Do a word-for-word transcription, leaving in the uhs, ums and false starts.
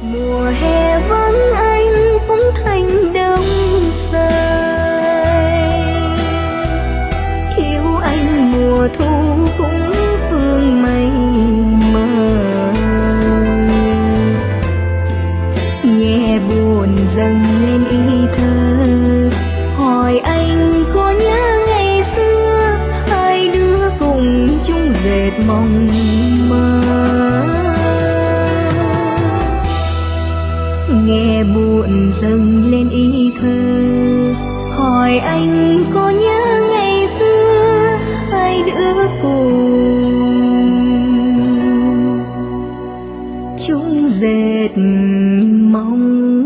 Mùa hè vắng anh cũng thành đông say, yêu anh mùa thu cũng phương mây mờ. Nghe buồn dâng lên ý thơ, hỏi anh có nhớ ngày xưa hai đứa cùng chung dệt mộng mơ. Nghe buồn dâng lên ý thơ, hỏi anh có nhớ ngày xưa hai đứa cùng chung dệt mong